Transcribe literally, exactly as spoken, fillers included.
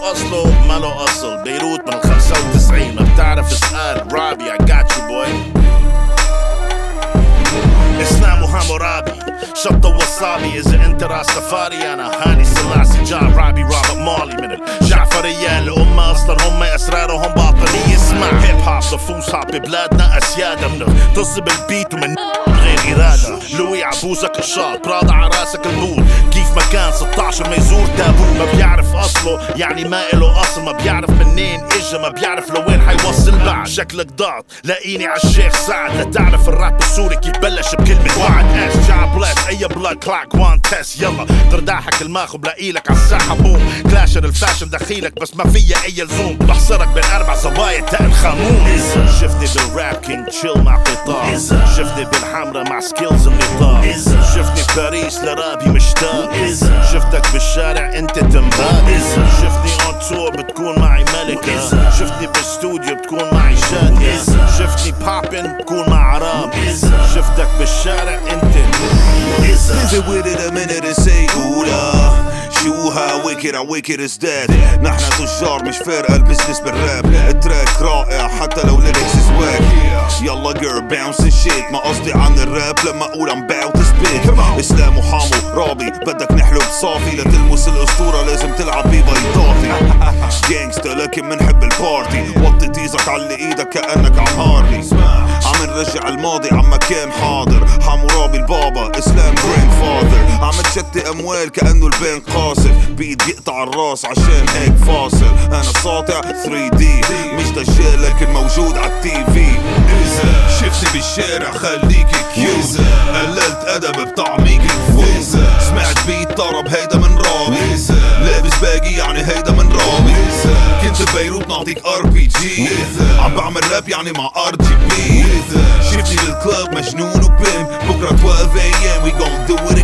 أصله ماله أصل. بيروت من الخمسة وتسعين ما بتعرف اسأل رابي. I got you boy. اسلام وهامورابي شطة وصابي. إذا أنت راس سفاري أنا هاني سلاسي جان رابي رابط مالي من الجعفرية. الأمة أصلا هم أسرارهم باطنية. اسمع هيب هوب نفوس هاب ببلادنا أسيادة. منغتص بالبيت ومن غير إرادة. لوي عبوسك الشاط براضع عراسك البول. كيف مكان ستاشر ما يزور تابو. ما بيعرف أصله يعني ما إله أصل. ما بيعرف منين إجا ما بيعرف لوين حيوصل بعد. شكلك ضغط لاقيني عالشيخ سعد. لا تعرف الراب السوري كيف بلش بكلمة وعد. اس جاب بلاس اي بلاد كلاك وان تيست. يلا ترداحك الماخ بلاقيلك عالساحة بوم. كلاشر الفاشن دخيلك بس ما فيا اي لزوم. بحصرك بين اربع زوايا تاء الخامون. شفتني بالراب كينج تشيل مع قطار. شفتني بالحمرة مع سكيلز النطاق. شفتني باريس لرابي مشتاق. شفتك بالشارع انت تنباق. شفتني اون تور بتكون معي ملكة. شفتني بالاستوديو بتكون معي شادية. شفتني بابن بكون مع عرب. شفتك بالشارع انت Busy with it a minute and say أولى شو ها wicked ع wicked is dead. نحنا تجار مش فارقة البزنس بالراب. التراك رائع حتى لو lyrics is wack. يلا girl bounce and shit. ما قصدي عن الراب لما اقول I'm about to spit. اسلام وحامو رابي بدك نحلو بصافي. لتلمس الاسطورة لازم تلعب بي بيضافي. جانجستا لكن منحب البارتي. وطي تيزك على ايدك كأنك عم هارلي. عم نرجع الماضي عما كان حاضر. حامو رابي البابا اسلام جراند فاذر. عم تشتي اموال كأنه البين قاصر. بيد بيقطع الراس عشان هيك فاصل. انا ساطع ثري دي مش دجال لكن موجود عالتي في. شفتني بالشارع خليك كيوت. قللت ادب بطعميك الفوز. سمعت بيت طرب هيدا من رابي. لابس باقي يعني هيدا من رابي. كنت ببيروت نعطيك ار بي جي. عم بعمل راب يعني مع ار جي بي. شفتني بالكلاب مجنون وبيم. بكرة twelve a m we gon' do it